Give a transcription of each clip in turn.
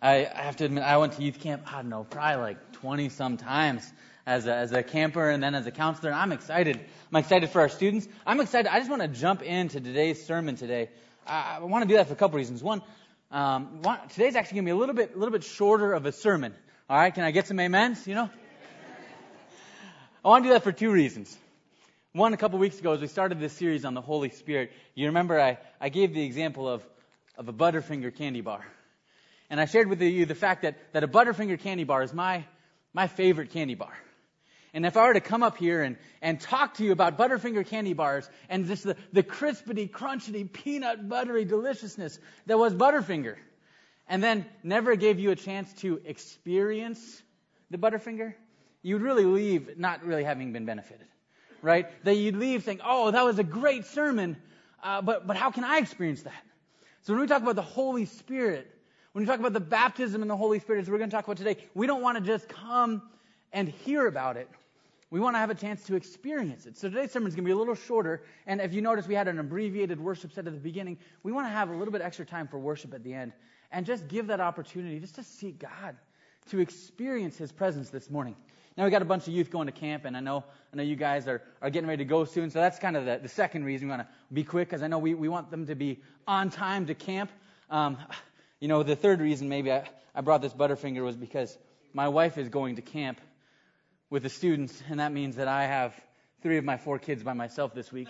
I have to admit, I went to youth camp, I don't know, probably like 20 some times as a camper and then as a counselor. I'm excited. I'm excited for our students. I'm excited. I just want to jump into today's sermon today. I want to do that for a couple reasons. One, today's actually going to be a little bit shorter of a sermon. All right, can I get some amens? I want to do that for two reasons. One, a couple weeks ago, as we started this series on the Holy Spirit, you remember I gave the example of a Butterfinger candy bar. And I shared with you the fact that a Butterfinger candy bar is my favorite candy bar. And if I were to come up here and talk to you about Butterfinger candy bars and just the crispity, crunchity, peanut buttery deliciousness that was Butterfinger, and then never gave you a chance to experience the Butterfinger, you'd really leave not really having been benefited, right? That you'd leave saying, oh, that was a great sermon, but how can I experience that? So when we talk about the Holy Spirit, when we talk about the baptism in the Holy Spirit, as we're going to talk about today, we don't want to just come and hear about it. We want to have a chance to experience it. So today's sermon is going to be a little shorter. And if you notice, we had an abbreviated worship set at the beginning. We want to have a little bit extra time for worship at the end and just give that opportunity just to seek God, to experience His presence this morning. Now, we got a bunch of youth going to camp, and I know you guys are getting ready to go soon. So that's kind of the second reason we want to be quick, because I know we want them to be on time to camp. The third reason maybe I brought this Butterfinger was because my wife is going to camp with the students, and that means that I have 3 of my 4 kids by myself this week.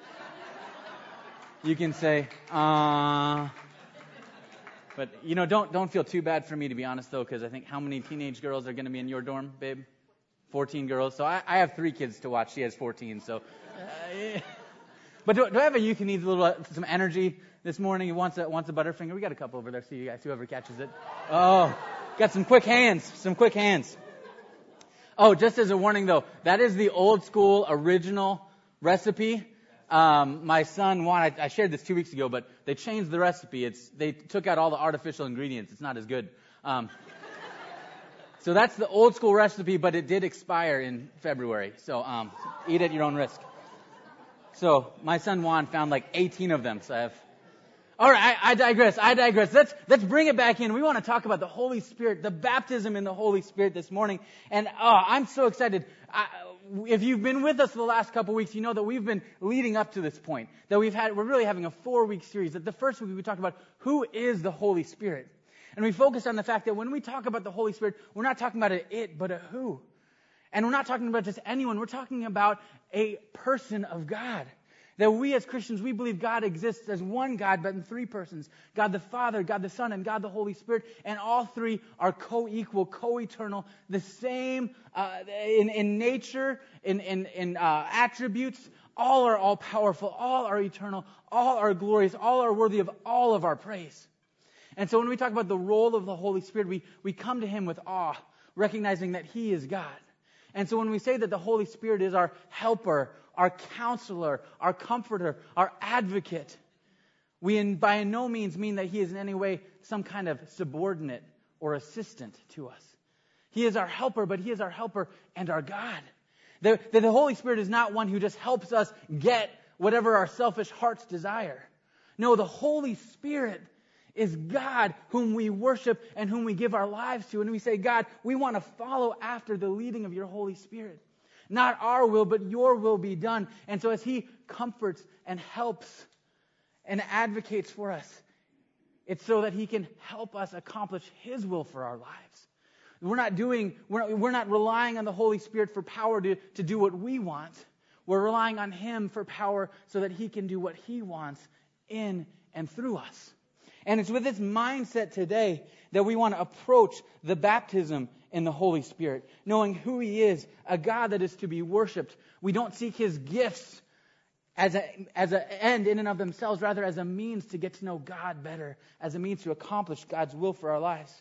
You can say, but don't feel too bad for me, to be honest, though, because I think how many teenage girls are going to be in your dorm, babe? 14 girls. So I have 3 kids to watch. She has 14. So, but do I have a youth who needs some energy this morning? Who wants a Butterfinger? We got a couple over there. See you guys. Whoever catches it. Oh, got some quick hands. Oh, just as a warning, though, that is the old school original recipe. My son Juan, I shared this 2 weeks ago, but they changed the recipe. They took out all the artificial ingredients. It's not as good. So that's the old school recipe, but it did expire in February. So eat at your own risk. So my son Juan found like 18 of them. So all right, I digress. Let's bring it back in. We want to talk about the Holy Spirit, the baptism in the Holy Spirit this morning. And I'm so excited. If you've been with us the last couple weeks, you know that we've been leading up to this point. That we're really having a 4-week series. That the first week we talked about who is the Holy Spirit. And we focused on the fact that when we talk about the Holy Spirit, we're not talking about it, but a who. And we're not talking about just anyone. We're talking about a person of God. That we as Christians, we believe God exists as one God, but in 3 persons. God the Father, God the Son, and God the Holy Spirit. And all 3 are co-equal, co-eternal, the same in nature, in attributes. All are all-powerful, all are eternal, all are glorious, all are worthy of all of our praise. And so when we talk about the role of the Holy Spirit, we come to Him with awe, recognizing that He is God. And so when we say that the Holy Spirit is our helper, our counselor, our comforter, our advocate, we by no means mean that He is in any way some kind of subordinate or assistant to us. He is our helper, but He is our helper and our God. The Holy Spirit is not one who just helps us get whatever our selfish hearts desire. No, the Holy Spirit is God whom we worship and whom we give our lives to. And we say, God, we want to follow after the leading of your Holy Spirit. Not our will, but your will be done. And so as He comforts and helps and advocates for us, it's so that He can help us accomplish His will for our lives. We're not relying on the Holy Spirit for power to do what we want. We're relying on Him for power so that He can do what He wants in and through us. And it's with this mindset today that we want to approach the baptism in the Holy Spirit, knowing who He is, a God that is to be worshipped. We don't seek His gifts as an end in and of themselves, rather as a means to get to know God better, as a means to accomplish God's will for our lives.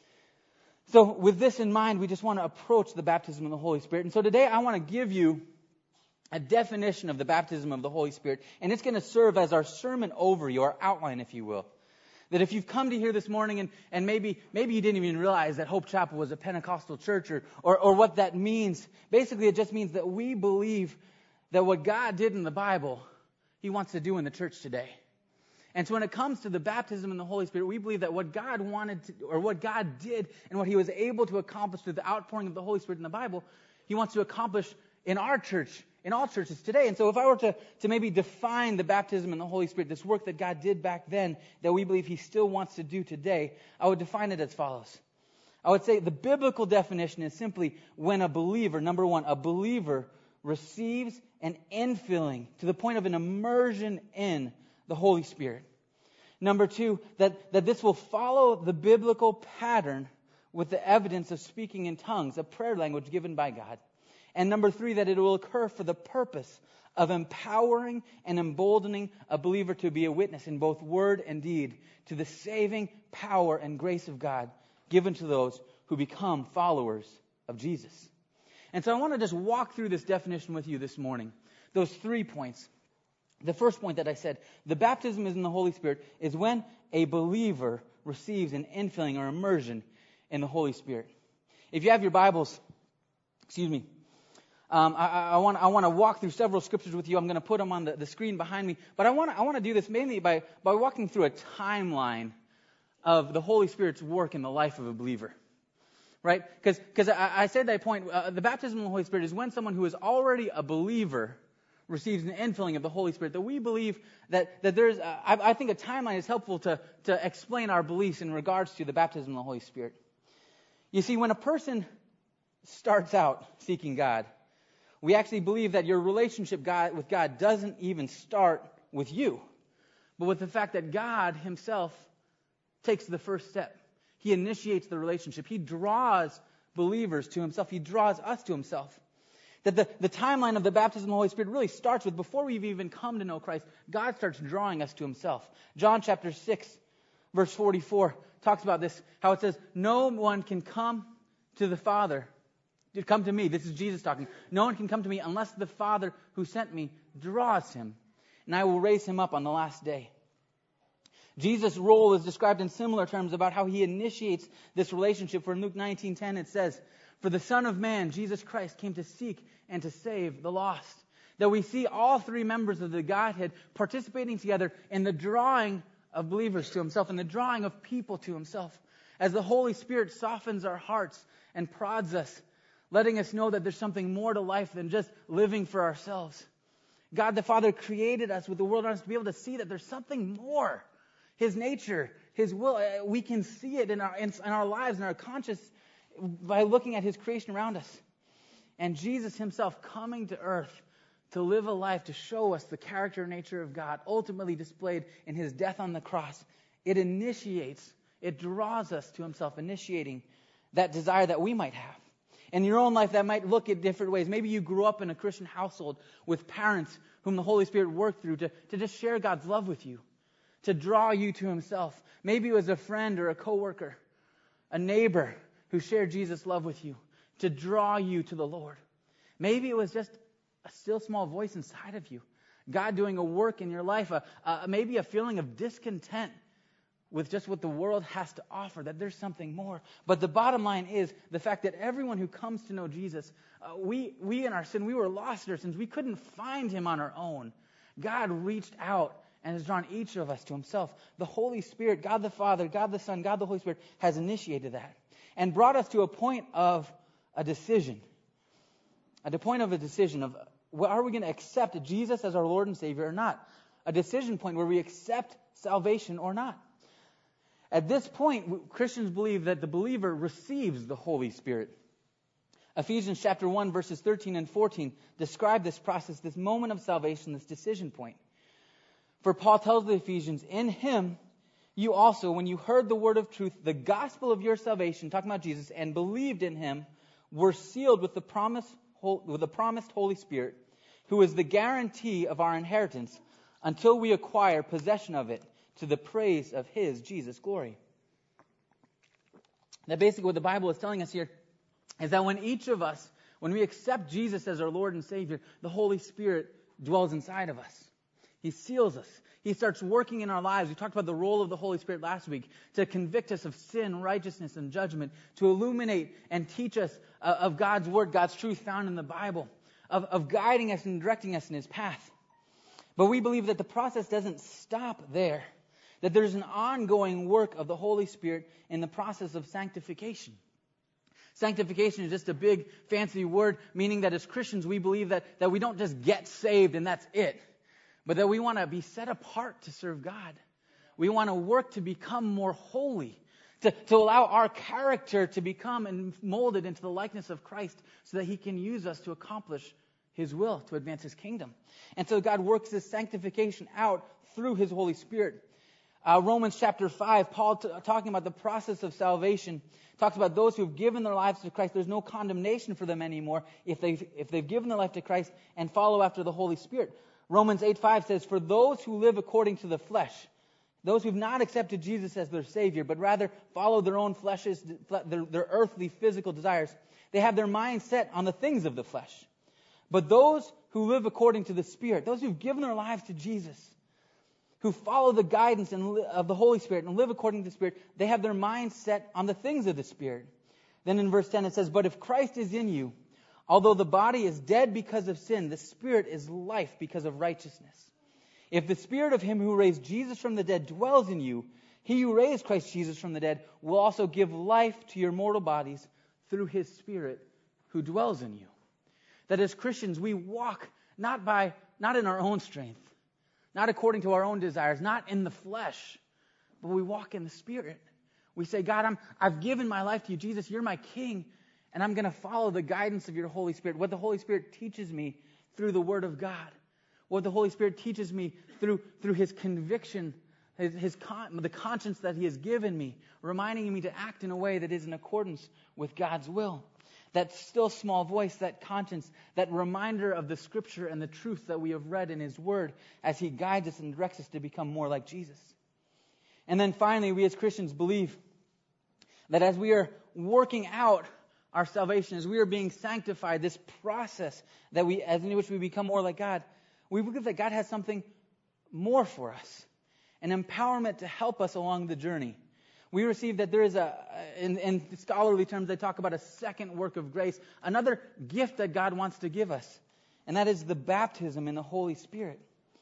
So with this in mind, we just want to approach the baptism of the Holy Spirit. And so today I want to give you a definition of the baptism of the Holy Spirit, and it's going to serve as our sermon overview, our outline, if you will. That if you've come to here this morning and maybe you didn't even realize that Hope Chapel was a Pentecostal church or what that means, basically it just means that we believe that what God did in the Bible, He wants to do in the church today. And so when it comes to the baptism in the Holy Spirit, we believe that what God wanted to, or what God did and what he was able to accomplish through the outpouring of the Holy Spirit in the Bible, he wants to accomplish in our church, in all churches today. And so if I were to maybe define the baptism in the Holy Spirit, this work that God did back then that we believe he still wants to do today, I would define it as follows. I would say the biblical definition is simply when a believer, number one, a believer receives an infilling to the point of an immersion in the Holy Spirit. Number two, that this will follow the biblical pattern with the evidence of speaking in tongues, a prayer language given by God. And number three, that it will occur for the purpose of empowering and emboldening a believer to be a witness in both word and deed to the saving power and grace of God given to those who become followers of Jesus. And so I want to just walk through this definition with you this morning. Those 3 points. The first point that I said, the baptism is in the Holy Spirit, is when a believer receives an infilling or immersion in the Holy Spirit. If you have your Bibles, I want to walk through several scriptures with you. I'm going to put them on the screen behind me. But I want to do this mainly by walking through a timeline of the Holy Spirit's work in the life of a believer. Right? Because I said that point, the baptism of the Holy Spirit is when someone who is already a believer receives an infilling of the Holy Spirit. That we believe that there's, I think a timeline is helpful to explain our beliefs in regards to the baptism of the Holy Spirit. You see, when a person starts out seeking God, we actually believe that your relationship with God doesn't even start with you, but with the fact that God himself takes the first step. He initiates the relationship. He draws believers to himself. He draws us to himself. That the timeline of the baptism of the Holy Spirit really starts with, before we've even come to know Christ, God starts drawing us to himself. John chapter 6, verse 44 talks about this, how it says, no one can come to the Father. Come to me. This is Jesus talking. No one can come to me unless the Father who sent me draws him, and I will raise him up on the last day. Jesus' role is described in similar terms about how he initiates this relationship. For in Luke 19:10 it says, for the Son of Man, Jesus Christ, came to seek and to save the lost. That we see all three members of the Godhead participating together in the drawing of believers to himself, and the drawing of people to himself. As the Holy Spirit softens our hearts and prods us, letting us know that there's something more to life than just living for ourselves. God the Father created us with the world on us to be able to see that there's something more. His nature, his will, we can see it in our lives, in our conscience, by looking at his creation around us. And Jesus himself coming to earth to live a life to show us the character and nature of God, ultimately displayed in his death on the cross. It draws us to himself, initiating that desire that we might have. In your own life, that might look at different ways. Maybe you grew up in a Christian household with parents whom the Holy Spirit worked through to just share God's love with you, to draw you to himself. Maybe it was a friend or a coworker, a neighbor who shared Jesus' love with you, to draw you to the Lord. Maybe it was just a still small voice inside of you, God doing a work in your life, maybe a feeling of discontent with just what the world has to offer, that there's something more. But the bottom line is the fact that everyone who comes to know Jesus, we in our sin, we were lost in our sins. We couldn't find him on our own. God reached out and has drawn each of us to himself. The Holy Spirit, God the Father, God the Son, God the Holy Spirit has initiated that and brought us to a point of a decision. At the point of a decision of, are we going to accept Jesus as our Lord and Savior or not? A decision point where we accept salvation or not. At this point, Christians believe that the believer receives the Holy Spirit. Ephesians chapter 1, verses 13 and 14 describe this process, this moment of salvation, this decision point. For Paul tells the Ephesians, in him you also, when you heard the word of truth, the gospel of your salvation, talking about Jesus, and believed in him, were sealed with the promised Holy Spirit, who is the guarantee of our inheritance until we acquire possession of it, to the praise of his, Jesus' glory. Now basically what the Bible is telling us here is that when each of us, when we accept Jesus as our Lord and Savior, the Holy Spirit dwells inside of us. He seals us. He starts working in our lives. We talked about the role of the Holy Spirit last week, to convict us of sin, righteousness, and judgment, to illuminate and teach us of God's Word, God's truth found in the Bible, of guiding us and directing us in his path. But we believe that the process doesn't stop there. that there's an ongoing work of the Holy Spirit in the process of sanctification. Sanctification is just a big fancy word, meaning that as Christians we believe that we don't just get saved and that's it, but that we want to be set apart to serve God. We want to work to become more holy, to allow our character to become and molded into the likeness of Christ so that He can use us to accomplish His will, to advance His kingdom. And so God works this sanctification out through His Holy Spirit. Romans chapter 5, Paul talking about the process of salvation, talks about those who have given their lives to Christ. There's no condemnation for them anymore if they've given their life to Christ and follow after the Holy Spirit. Romans 8:5 says, "For those who live according to the flesh," those who've not accepted Jesus as their Savior, but rather follow their own flesh's, their earthly, physical desires, they have their mind set on the things of the flesh. But those who live according to the Spirit, those who've given their lives to Jesus, who follow the guidance of the Holy Spirit and live according to the Spirit, they have their minds set on the things of the Spirit. Then in verse 10 it says, "But if Christ is in you, although the body is dead because of sin, the Spirit is life because of righteousness. If the Spirit of Him who raised Jesus from the dead dwells in you, He who raised Christ Jesus from the dead will also give life to your mortal bodies through His Spirit who dwells in you." That as Christians we walk not in our own strength, not according to our own desires, not in the flesh, but we walk in the Spirit. We say, "God, I've given my life to you. Jesus, you're my King, and I'm going to follow the guidance of your Holy Spirit." What the Holy Spirit teaches me through the Word of God. What the Holy Spirit teaches me through His conviction, the conscience that He has given me, reminding me to act in a way that is in accordance with God's will. That still small voice, that conscience, that reminder of the Scripture and the truth that we have read in His Word as He guides us and directs us to become more like Jesus. And then finally, we as Christians believe that as we are working out our salvation, as we are being sanctified, this process in which we become more like God, we believe that God has something more for us, an empowerment to help us along the journey. We receive that there is in scholarly terms, they talk about a second work of grace, another gift that God wants to give us, and that is the baptism in the Holy Spirit.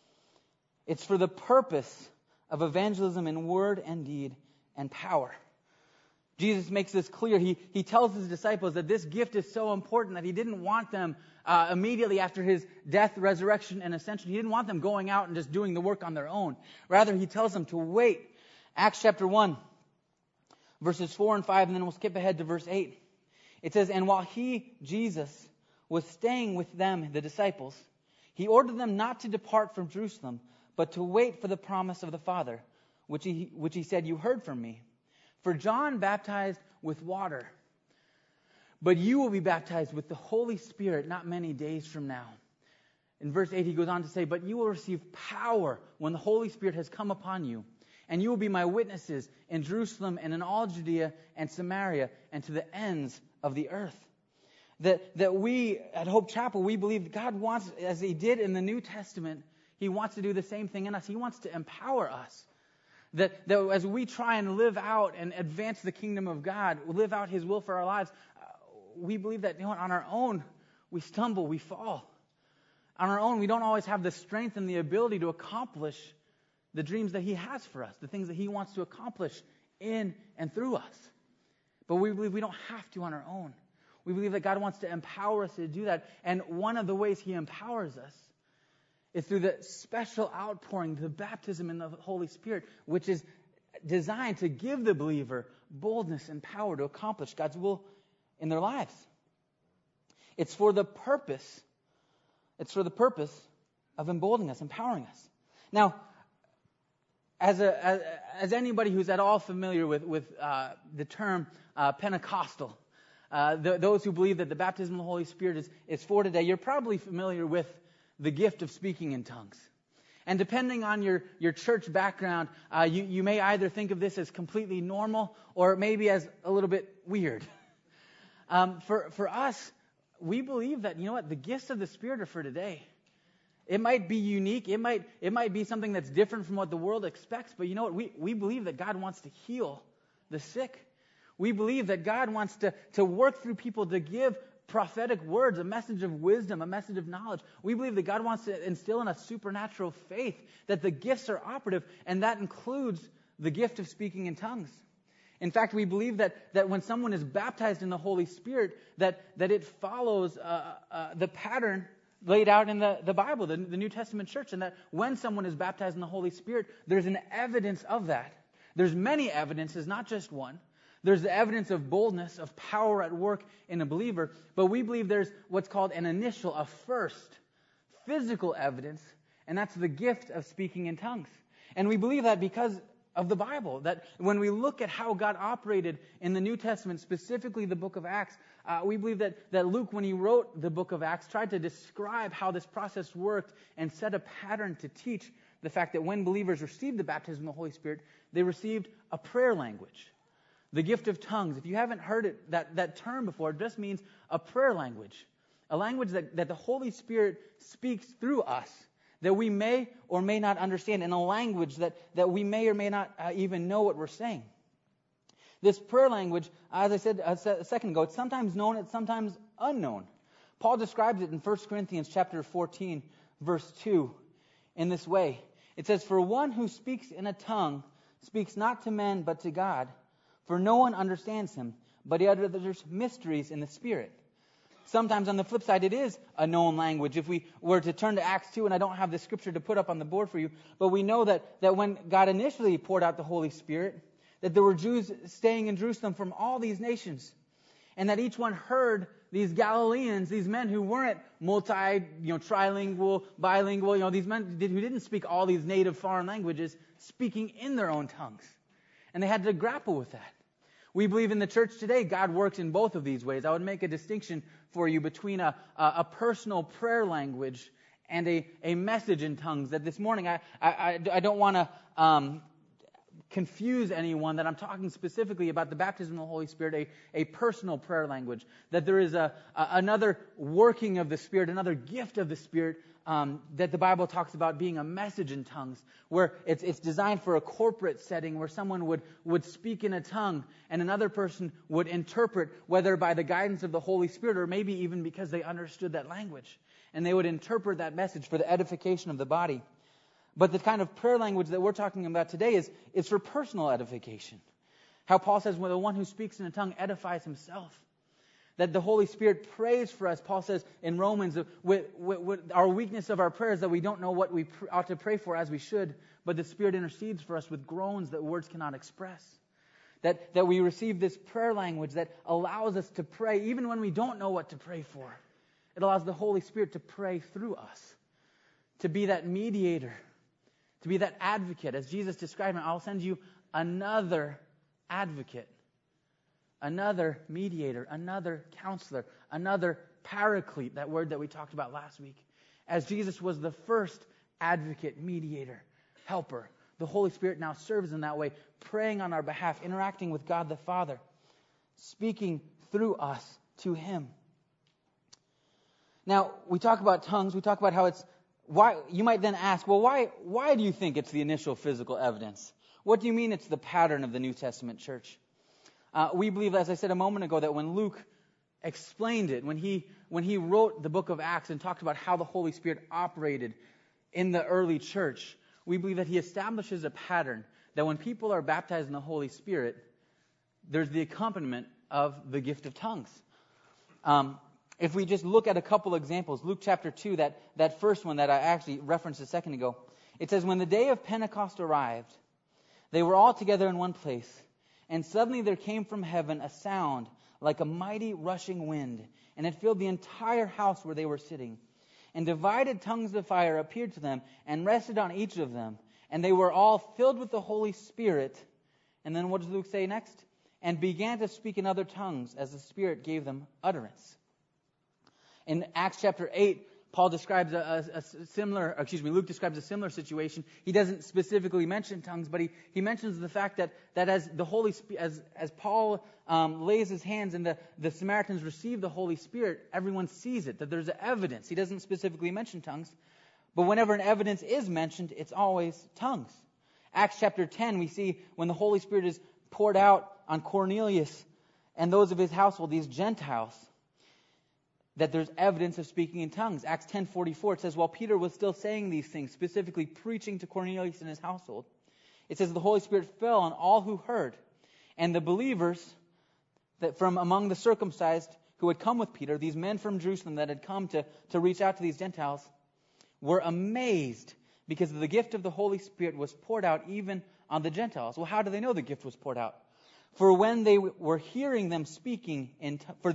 It's for the purpose of evangelism in word and deed and power. Jesus makes this clear. He tells His disciples that this gift is so important that He didn't want them immediately after His death, resurrection, and ascension. He didn't want them going out and just doing the work on their own. Rather, He tells them to wait. Acts chapter 1. Verses 4 and 5, and then we'll skip ahead to verse 8. It says, "And while He, Jesus, was staying with them, the disciples, He ordered them not to depart from Jerusalem, but to wait for the promise of the Father, which he said, 'You heard from me. For John baptized with water, but you will be baptized with the Holy Spirit not many days from now.'" In verse 8 he goes on to say, "But you will receive power when the Holy Spirit has come upon you. And you will be my witnesses in Jerusalem and in all Judea and Samaria and to the ends of the earth." That we at Hope Chapel, we believe that God wants, as He did in the New Testament, He wants to do the same thing in us. He wants to empower us. That as we try and live out and advance the kingdom of God, live out His will for our lives, we believe that on our own, we stumble, we fall. On our own, we don't always have the strength and the ability to accomplish the dreams that He has for us, the things that He wants to accomplish in and through us. But we believe we don't have to on our own. We believe that God wants to empower us to do that. And one of the ways He empowers us is through the special outpouring, the baptism in the Holy Spirit, which is designed to give the believer boldness and power to accomplish God's will in their lives. It's for the purpose of emboldening us, empowering us. Now, as anybody who's at all familiar with the term Pentecostal, those who believe that the baptism of the Holy Spirit is for today, you're probably familiar with the gift of speaking in tongues. And depending on your church background, you may either think of this as completely normal or maybe as a little bit weird. For us, we believe that, the gifts of the Spirit are for today. It might be unique. It might be something that's different from what the world expects. But you know what? We believe that God wants to heal the sick. We believe that God wants to work through people to give prophetic words, a message of wisdom, a message of knowledge. We believe that God wants to instill in us supernatural faith, that the gifts are operative, and that includes the gift of speaking in tongues. In fact, we believe that when someone is baptized in the Holy Spirit, that it follows the pattern laid out in the Bible, the New Testament church, and that when someone is baptized in the Holy Spirit, there's an evidence of that. There's many evidences, not just one. There's the evidence of boldness, of power at work in a believer, but we believe there's what's called an initial, a first, physical evidence, and that's the gift of speaking in tongues. And we believe that because of the Bible, that when we look at how God operated in the New Testament, specifically the book of Acts, we believe that Luke, when he wrote the book of Acts, tried to describe how this process worked and set a pattern to teach the fact that when believers received the baptism of the Holy Spirit, they received a prayer language, the gift of tongues. If you haven't heard it, that term before, it just means a prayer language, a language that the Holy Spirit speaks through us, that we may or may not understand, in a language that we may or may not even know what we're saying. This prayer language, as I said a second ago, it's sometimes known, it's sometimes unknown. Paul describes it in 1 Corinthians chapter 14, verse 2, in this way. It says, "For one who speaks in a tongue speaks not to men but to God, for no one understands him, but he utters mysteries in the Spirit." Sometimes on the flip side, it is a known language. If we were to turn to Acts 2, and I don't have the scripture to put up on the board for you, but we know that when God initially poured out the Holy Spirit, that there were Jews staying in Jerusalem from all these nations, and that each one heard these Galileans, these men who weren't trilingual, bilingual, these men who didn't speak all these native foreign languages, speaking in their own tongues. And they had to grapple with that. We believe in the church today, God works in both of these ways. I would make a distinction for you between a personal prayer language and a message in tongues. That this morning, I don't want to confuse anyone that I'm talking specifically about the baptism of the Holy Spirit, a personal prayer language. That there is another working of the Spirit, another gift of the Spirit, that the Bible talks about being a message in tongues, where it's designed for a corporate setting where someone would speak in a tongue and another person would interpret, whether by the guidance of the Holy Spirit or maybe even because they understood that language. And they would interpret that message for the edification of the body. But the kind of prayer language that we're talking about today is for personal edification. How Paul says, well, the one who speaks in a tongue edifies himself. That the Holy Spirit prays for us. Paul says in Romans, with our weakness of our prayers, that we don't know what we ought to pray for as we should, but the Spirit intercedes for us with groans that words cannot express. That we receive this prayer language that allows us to pray even when we don't know what to pray for. It allows the Holy Spirit to pray through us, to be that mediator, to be that advocate. As Jesus described it, I'll send you another advocate, another mediator, another counselor, another paraclete, that word that we talked about last week. As Jesus was the first advocate, mediator, helper, the Holy Spirit now serves in that way, praying on our behalf, interacting with God the Father, speaking through us to Him. Now, we talk about tongues, we talk about how it's, why you might then ask, well, why do you think it's the initial physical evidence? What do you mean it's the pattern of the New Testament church? We believe, as I said a moment ago, that when Luke explained it, when he wrote the book of Acts and talked about how the Holy Spirit operated in the early church, we believe that he establishes a pattern that when people are baptized in the Holy Spirit, there's the accompaniment of the gift of tongues. If we just look at a couple examples, Luke chapter 2, that first one that I actually referenced a second ago, it says, when the day of Pentecost arrived, they were all together in one place, and suddenly there came from heaven a sound like a mighty rushing wind, and it filled the entire house where they were sitting. And divided tongues of fire appeared to them and rested on each of them, and they were all filled with the Holy Spirit. And then what does Luke say next? And began to speak in other tongues as the Spirit gave them utterance. In Acts chapter 8, Luke describes a similar situation. He doesn't specifically mention tongues, but he mentions the fact that as the Holy as Paul lays his hands and the Samaritans receive the Holy Spirit, everyone sees it, that there's evidence. He doesn't specifically mention tongues, but whenever an evidence is mentioned, it's always tongues. Acts chapter 10, we see when the Holy Spirit is poured out on Cornelius and those of his household, these Gentiles. that there's evidence of speaking in tongues. Acts 10:44, it says, while Peter was still saying these things, specifically preaching to Cornelius and his household, it says the Holy Spirit fell on all who heard. And the believers that from among the circumcised who had come with Peter, these men from Jerusalem that had come to reach out to these Gentiles, were amazed because the gift of the Holy Spirit was poured out even on the Gentiles. Well, how do they know the gift was poured out? For when they were hearing them speaking in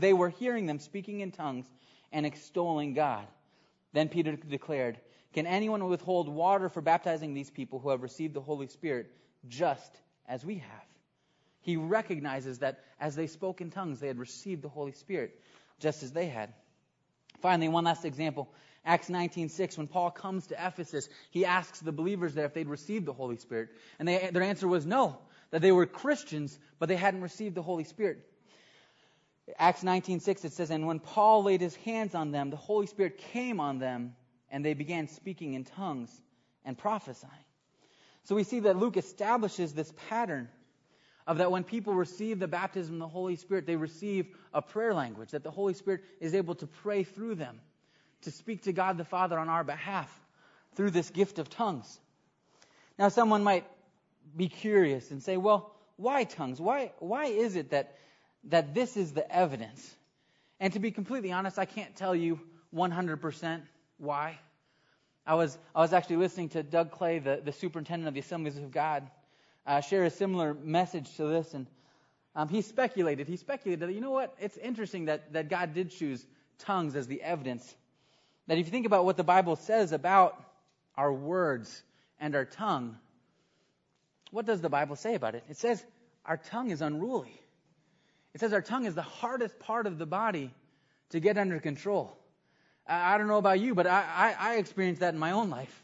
tongues and extolling God. Then Peter declared, can anyone withhold water for baptizing these people who have received the Holy Spirit just as we have? He recognizes that as they spoke in tongues, they had received the Holy Spirit just as they had. Finally, one last example. Acts 19:6, when Paul comes to Ephesus, he asks the believers there if they'd received the Holy Spirit. And their answer was no, that they were Christians, but they hadn't received the Holy Spirit. Acts 19:6, it says, and when Paul laid his hands on them, the Holy Spirit came on them, and they began speaking in tongues and prophesying. So we see that Luke establishes this pattern of that when people receive the baptism of the Holy Spirit, they receive a prayer language, that the Holy Spirit is able to pray through them, to speak to God the Father on our behalf through this gift of tongues. Now someone might be curious and say, well, why tongues? Why is it that this is the evidence? And to be completely honest, I can't tell you 100% why. I was actually listening to Doug Clay, the superintendent of the Assemblies of God, share a similar message to this, and he speculated that, you know what, it's interesting that God did choose tongues as the evidence. That if you think about what the Bible says about our words and our tongue, what does the Bible say about it? It says our tongue is unruly. It says our tongue is the hardest part of the body to get under control. I don't know about you, but I experienced that in my own life.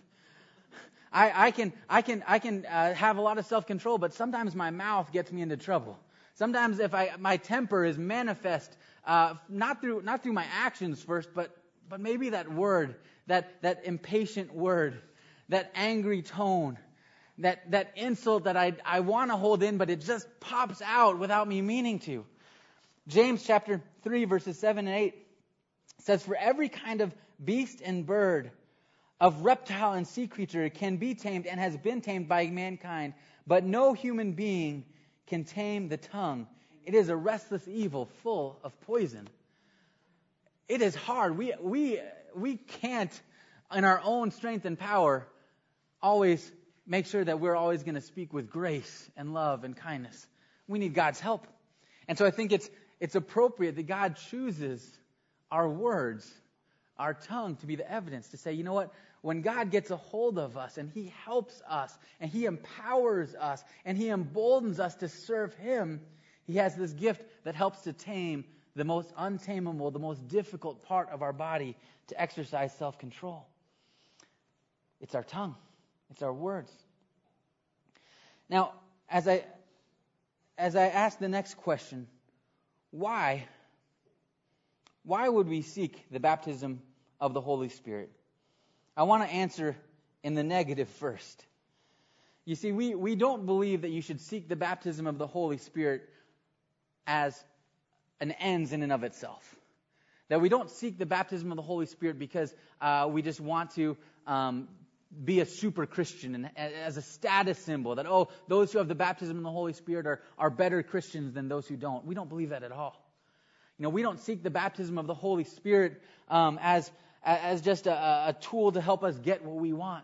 I can have a lot of self-control, but sometimes my mouth gets me into trouble. Sometimes if my temper is manifest, not through my actions first, but maybe that word, that impatient word, that angry tone, that insult that I want to hold in, but it just pops out without me meaning to. James chapter 3, verses 7 and 8 says, for every kind of beast and bird, of reptile and sea creature can be tamed and has been tamed by mankind, but no human being can tame the tongue. It is a restless evil full of poison. It is hard. We can't, in our own strength and power, always make sure that we're always going to speak with grace and love and kindness. We need God's help. And so I think it's appropriate that God chooses our words, our tongue, to be the evidence, to say, you know what, when God gets a hold of us and He helps us and He empowers us and He emboldens us to serve Him, He has this gift that helps to tame the most untamable, the most difficult part of our body to exercise self-control. It's our tongue. It's our words. Now, as I ask the next question, why would we seek the baptism of the Holy Spirit? I want to answer in the negative first. You see, we don't believe that you should seek the baptism of the Holy Spirit as an ends in and of itself. That we don't seek the baptism of the Holy Spirit because we just want to be a super Christian and as a status symbol. That, those who have the baptism of the Holy Spirit are better Christians than those who don't. We don't believe that at all. You know, we don't seek the baptism of the Holy Spirit as just a tool to help us get what we want.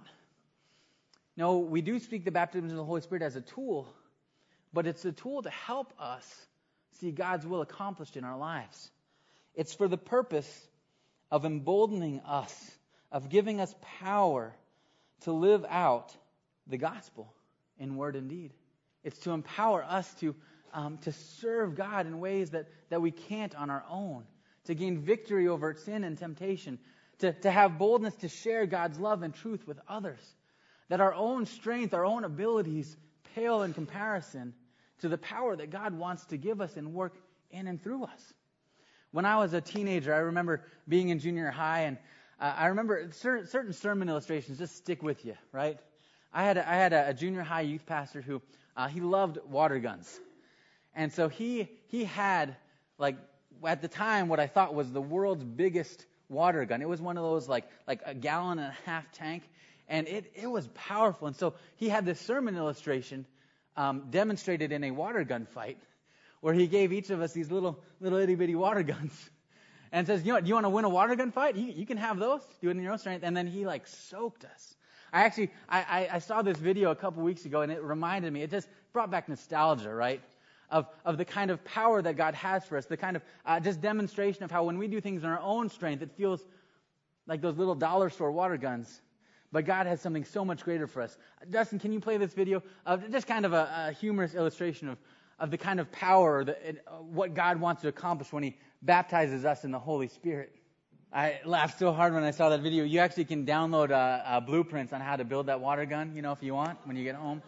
No, we do seek the baptism of the Holy Spirit as a tool, but it's a tool to help us see God's will accomplished in our lives. It's for the purpose of emboldening us, of giving us power to live out the gospel in word and deed. It's to empower us to serve God in ways that we can't on our own, to gain victory over sin and temptation, to have boldness to share God's love and truth with others, that our own strength, our own abilities pale in comparison to the power that God wants to give us and work in and through us. When I was a teenager, I remember being in junior high, and I remember certain sermon illustrations just stick with you, right? I had a junior high youth pastor who he loved water guns. And so he had like at the time, what I thought was the world's biggest water gun. It was one of those like a gallon and a half tank, and it was powerful. And so he had this sermon illustration demonstrated in a water gun fight, where he gave each of us these little itty bitty water guns, and says, you know what, do you want to win a water gun fight? You can have those. Do it in your own strength. And then he like soaked us. I saw this video a couple weeks ago, and it reminded me. It just brought back nostalgia, right? Of the kind of power that God has for us, the kind of just demonstration of how when we do things in our own strength, it feels like those little dollar store water guns. But God has something so much greater for us. Dustin, can you play this video of just kind of a humorous illustration of the kind of power, what God wants to accomplish when He baptizes us in the Holy Spirit? I laughed so hard when I saw that video. You actually can download blueprints on how to build that water gun, if you want, when you get home.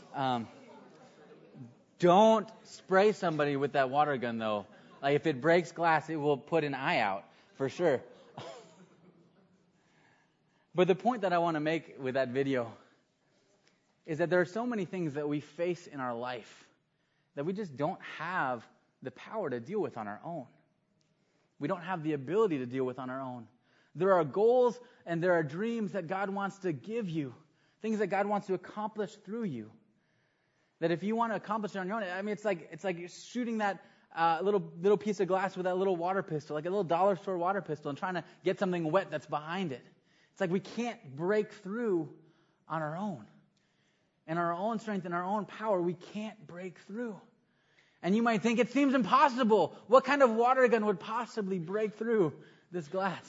Don't spray somebody with that water gun, though. Like, if it breaks glass, it will put an eye out, for sure. But the point that I want to make with that video is that there are so many things that we face in our life that we just don't have the power to deal with on our own. We don't have the ability to deal with on our own. There are goals and there are dreams that God wants to give you, things that God wants to accomplish through you. That if you want to accomplish it on your own, I mean, it's like you're shooting that little piece of glass with that little water pistol, like a little dollar store water pistol, and trying to get something wet that's behind it. It's like we can't break through on our own. In our own strength, in our own power, we can't break through. And you might think it seems impossible. What kind of water gun would possibly break through this glass?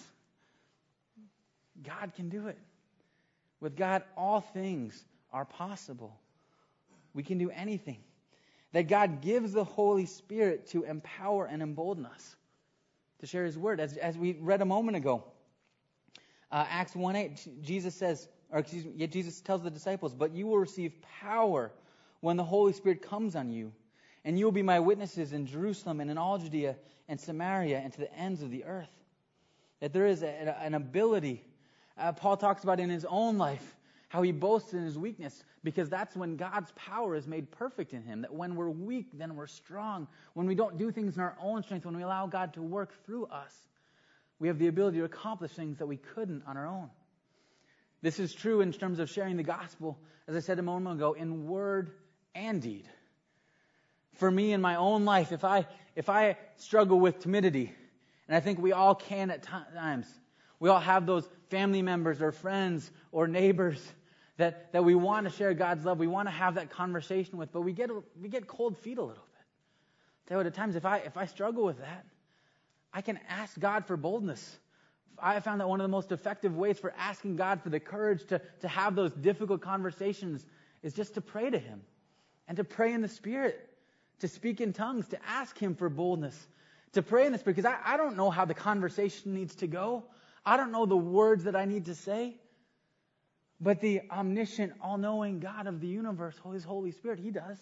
God can do it. With God, all things are possible. We can do anything. That God gives the Holy Spirit to empower and embolden us to share His word. As we read a moment ago, Acts 1:8, Jesus tells the disciples, "But you will receive power when the Holy Spirit comes on you, and you will be my witnesses in Jerusalem and in all Judea and Samaria and to the ends of the earth." That there is an ability. Paul talks about in his own life how he boasts in his weakness, because that's when God's power is made perfect in him. That when we're weak, then we're strong. When we don't do things in our own strength, when we allow God to work through us, we have the ability to accomplish things that we couldn't on our own. This is true in terms of sharing the gospel, as I said a moment ago, in word and deed. For me in my own life, if I struggle with timidity, and I think we all can at times, we all have those family members or friends or neighbors that we want to share God's love, we want to have that conversation with, but we get cold feet a little bit. So at times, if I struggle with that, I can ask God for boldness. I found that one of the most effective ways for asking God for the courage to have those difficult conversations is just to pray to Him and to pray in the Spirit, to speak in tongues, to ask Him for boldness, to pray in the Spirit, because I don't know how the conversation needs to go. I don't know the words that I need to say. But the omniscient, all-knowing God of the universe, His Holy Spirit, He does.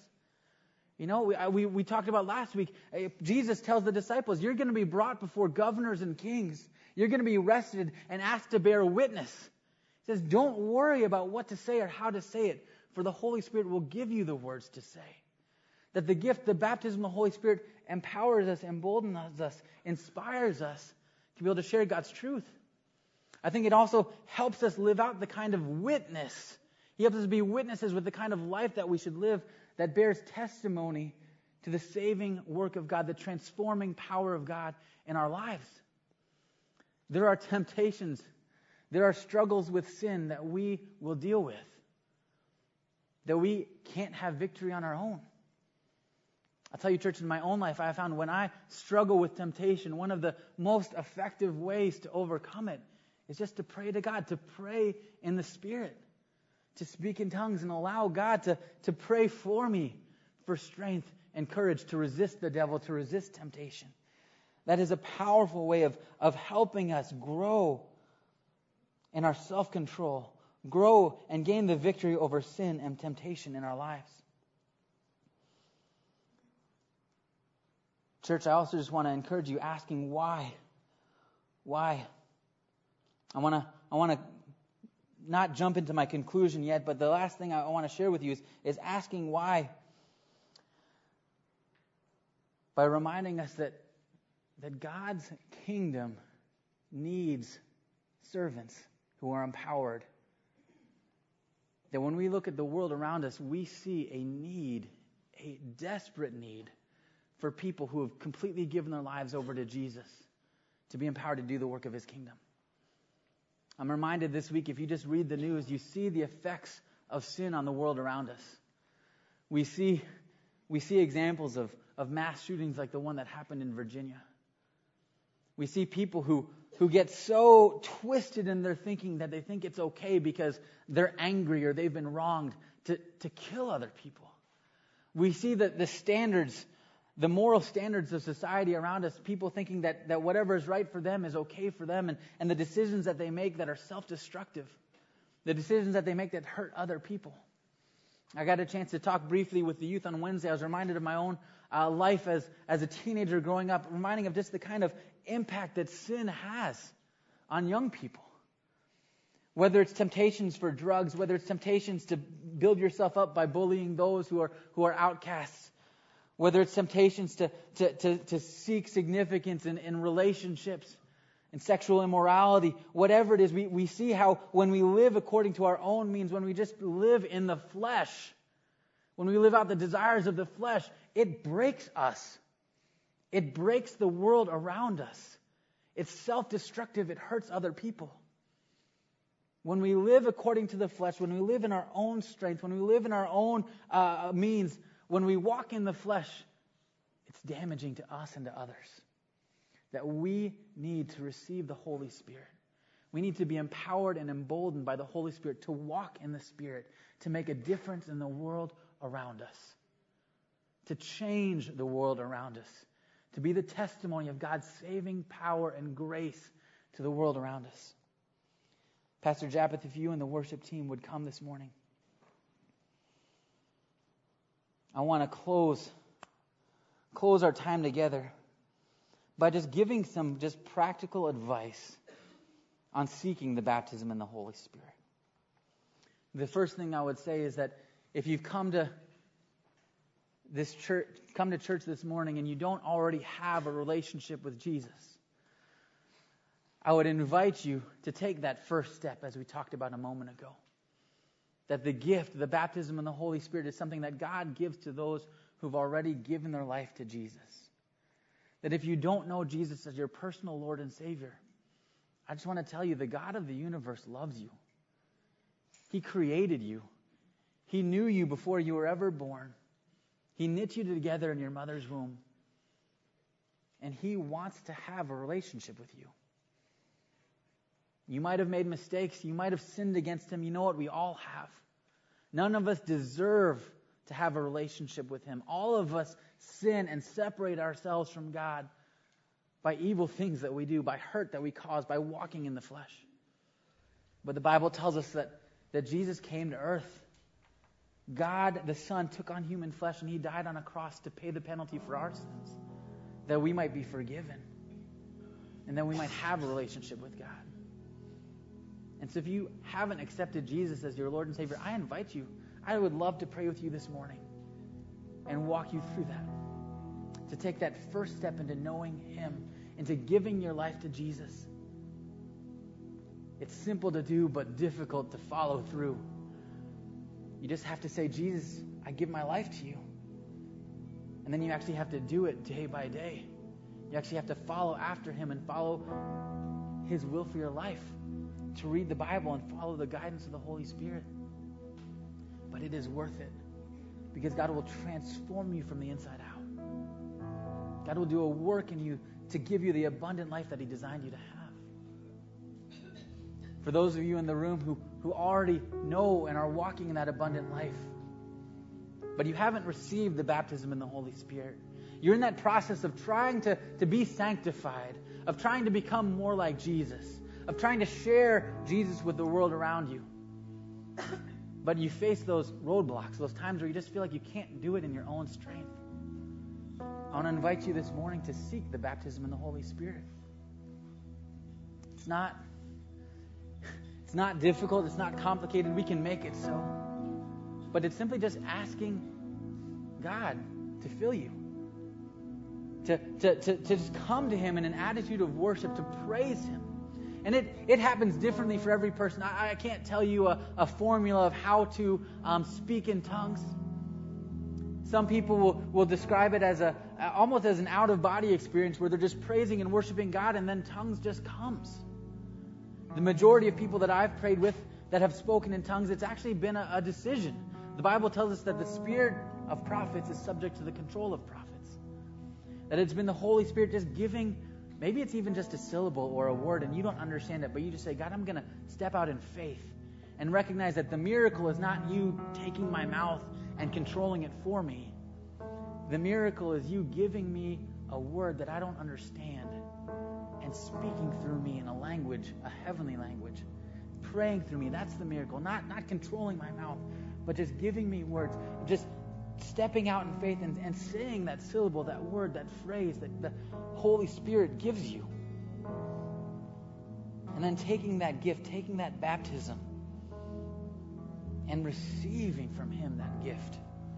We talked about last week, Jesus tells the disciples, you're going to be brought before governors and kings. You're going to be arrested and asked to bear witness. He says, don't worry about what to say or how to say it, for the Holy Spirit will give you the words to say. That the gift, the baptism of the Holy Spirit empowers us, emboldens us, inspires us to be able to share God's truth. I think it also helps us live out the kind of witness. He helps us be witnesses with the kind of life that we should live that bears testimony to the saving work of God, the transforming power of God in our lives. There are temptations, there are struggles with sin that we will deal with, that we can't have victory on our own. I'll tell you, church, in my own life, I found when I struggle with temptation, one of the most effective ways to overcome it is just to pray to God, to pray in the Spirit, to speak in tongues and allow God to pray for me for strength and courage to resist the devil, to resist temptation. That is a powerful way of helping us grow in our self-control, grow and gain the victory over sin and temptation in our lives. Church, I also just want to encourage you asking why. Why? I want to not jump into my conclusion yet, but the last thing I want to share with you is asking why. By reminding us that that God's kingdom needs servants who are empowered. That when we look at the world around us, we see a need, a desperate need for people who have completely given their lives over to Jesus to be empowered to do the work of His kingdom. I'm reminded this week, if you just read the news, you see the effects of sin on the world around us. We see examples of mass shootings like the one that happened in Virginia. We see people who get so twisted in their thinking that they think it's okay because they're angry or they've been wronged to kill other people. We see that the moral standards of society around us, people thinking that whatever is right for them is okay for them, and the decisions that they make that are self-destructive, the decisions that they make that hurt other people. I got a chance to talk briefly with the youth on Wednesday. I was reminded of my own life as a teenager growing up, reminding of just the kind of impact that sin has on young people. Whether it's temptations for drugs, whether it's temptations to build yourself up by bullying those who are outcasts, whether it's temptations to seek significance in relationships and sexual immorality, whatever it is, we see how when we live according to our own means, when we just live in the flesh, when we live out the desires of the flesh, it breaks us. It breaks the world around us. It's self-destructive. It hurts other people. When we live according to the flesh, when we live in our own strength, when we live in our own means, when we walk in the flesh, it's damaging to us and to others. That we need to receive the Holy Spirit. We need to be empowered and emboldened by the Holy Spirit to walk in the Spirit, to make a difference in the world around us, to change the world around us, to be the testimony of God's saving power and grace to the world around us. Pastor Japheth, if you and the worship team would come this morning. I want to close our time together by just giving some just practical advice on seeking the baptism in the Holy Spirit. The first thing I would say is that if you've come to church this morning and you don't already have a relationship with Jesus, I would invite you to take that first step, as we talked about a moment ago. That the gift, the baptism in the Holy Spirit, is something that God gives to those who've already given their life to Jesus. That if you don't know Jesus as your personal Lord and Savior, I just want to tell you, the God of the universe loves you. He created you. He knew you before you were ever born. He knit you together in your mother's womb. And He wants to have a relationship with you. You might have made mistakes. You might have sinned against Him. You know what? We all have. None of us deserve to have a relationship with Him. All of us sin and separate ourselves from God by evil things that we do, by hurt that we cause, by walking in the flesh. But the Bible tells us that Jesus came to earth. God, the Son, took on human flesh and He died on a cross to pay the penalty for our sins, that we might be forgiven and that we might have a relationship with God. And so if you haven't accepted Jesus as your Lord and Savior, I invite you. I would love to pray with you this morning and walk you through that. To take that first step into knowing Him, into giving your life to Jesus. It's simple to do, but difficult to follow through. You just have to say, Jesus, I give my life to you. And then you actually have to do it day by day. You actually have to follow after Him and follow His will for your life. To read the Bible and follow the guidance of the Holy Spirit. But it is worth it. Because God will transform you from the inside out. God will do a work in you to give you the abundant life that He designed you to have. For those of you in the room who already know and are walking in that abundant life, but you haven't received the baptism in the Holy Spirit, you're in that process of trying to be sanctified, of trying to become more like Jesus, of trying to share Jesus with the world around you. But you face those roadblocks, those times where you just feel like you can't do it in your own strength. I want to invite you this morning to seek the baptism in the Holy Spirit. It's not difficult, it's not complicated, we can make it so. But it's simply just asking God to fill you. to just come to Him in an attitude of worship, to praise Him. And it happens differently for every person. I can't tell you a formula of how to speak in tongues. Some people will describe it as almost as an out-of-body experience where they're just praising and worshiping God, and then tongues just comes. The majority of people that I've prayed with that have spoken in tongues, it's actually been a decision. The Bible tells us that the spirit of prophets is subject to the control of prophets. That it's been the Holy Spirit just giving, maybe it's even just a syllable or a word and you don't understand it, but you just say, God, I'm going to step out in faith and recognize that the miracle is not you taking my mouth and controlling it for me. The miracle is you giving me a word that I don't understand and speaking through me in a language, a heavenly language, praying through me. That's the miracle. Not controlling my mouth, but just giving me words, just stepping out in faith and saying that syllable, that word, that phrase that the Holy Spirit gives you. And then taking that gift, taking that baptism, and receiving from Him that gift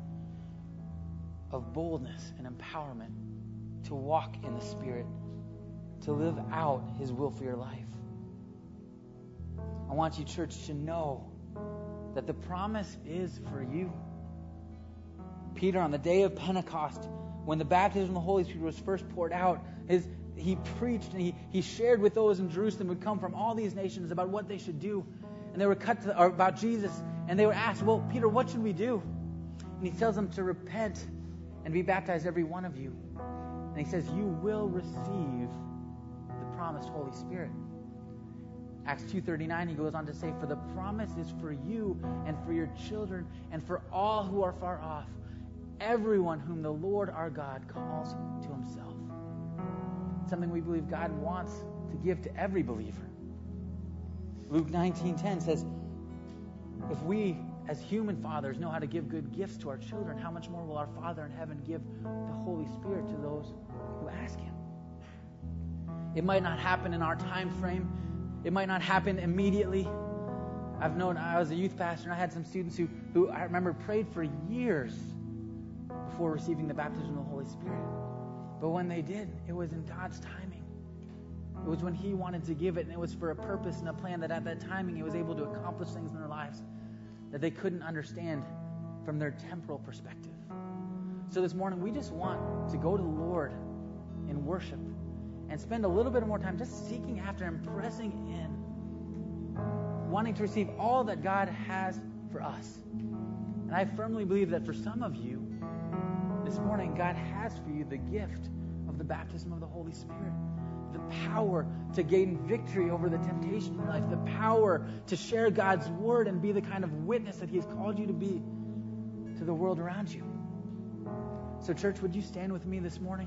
of boldness and empowerment to walk in the Spirit, to live out His will for your life. I want you, church, to know that the promise is for you. Peter, on the day of Pentecost, when the baptism of the Holy Spirit was first poured out, he preached and he shared with those in Jerusalem who would come from all these nations about what they should do. And they were about Jesus, and they were asked, well, Peter, what should we do? And he tells them to repent and be baptized, every one of you. And he says, you will receive the promised Holy Spirit. Acts 2:39, he goes on to say, for the promise is for you and for your children and for all who are far off, everyone whom the Lord our God calls to Himself. It's something we believe God wants to give to every believer. Luke 19:10 says, if we as human fathers know how to give good gifts to our children, how much more will our Father in heaven give the Holy Spirit to those who ask Him? It might not happen in our time frame. It might not happen immediately. I was a youth pastor, and I had some students who I remember prayed for years before receiving the baptism of the Holy Spirit. But when they did, it was in God's timing. It was when He wanted to give it, and it was for a purpose and a plan that at that timing He was able to accomplish things in their lives that they couldn't understand from their temporal perspective. So this morning, we just want to go to the Lord in worship and spend a little bit more time just seeking after Him, pressing in, wanting to receive all that God has for us. And I firmly believe that for some of you, this morning, God has for you the gift of the baptism of the Holy Spirit. The power to gain victory over the temptation in your life. The power to share God's word and be the kind of witness that He has called you to be to the world around you. So church, would you stand with me this morning?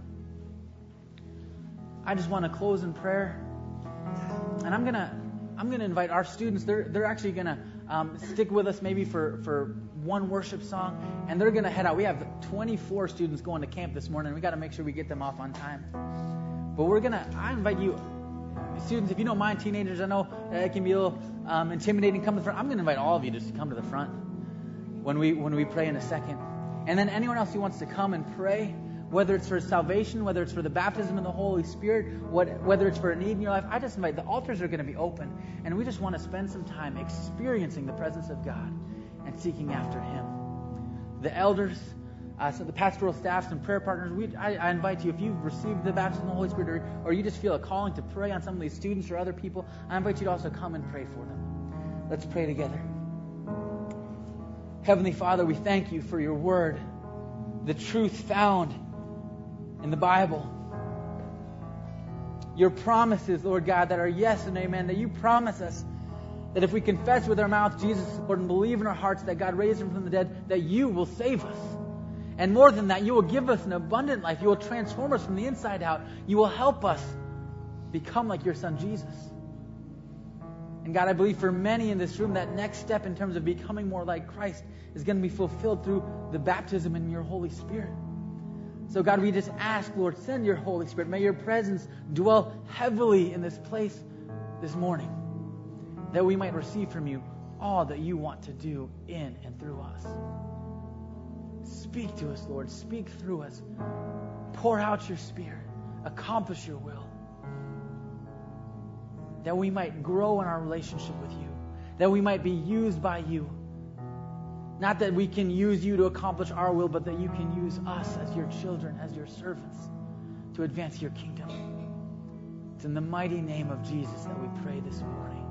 I just want to close in prayer. And I'm gonna invite our students. They're actually gonna stick with us maybe for one worship song, and they're gonna head out. We have 24 students going to camp this morning. We got to make sure we get them off on time. But I invite you, students, if you don't mind, teenagers, I know it can be a little intimidating. Come to the front. I'm going to invite all of you just to come to the front when we pray in a second. And then anyone else who wants to come and pray, whether it's for salvation, whether it's for the baptism of the Holy Spirit, whether it's for a need in your life, I just invite. The altars are going to be open, and we just want to spend some time experiencing the presence of God and seeking after Him. The elders, so the pastoral staffs and prayer partners, I invite you, if you've received the baptism of the Holy Spirit or you just feel a calling to pray on some of these students or other people, I invite you to also come and pray for them. Let's pray together. Heavenly Father, we thank You for Your word, the truth found in the Bible. Your promises, Lord God, that are yes and amen, that You promise us that if we confess with our mouth Jesus is Lord and believe in our hearts that God raised Him from the dead, that You will save us. And more than that, You will give us an abundant life. You will transform us from the inside out. You will help us become like Your Son, Jesus. And God, I believe for many in this room, that next step in terms of becoming more like Christ is going to be fulfilled through the baptism in Your Holy Spirit. So God, we just ask, Lord, send Your Holy Spirit. May Your presence dwell heavily in this place this morning, that we might receive from You all that You want to do in and through us. Speak to us, Lord. Speak through us. Pour out your Spirit. Accomplish your will. That we might grow in our relationship with you. That we might be used by you. Not that we can use you to accomplish our will, but that you can use us as your children, as your servants, to advance your kingdom. It's in the mighty name of Jesus that we pray this morning.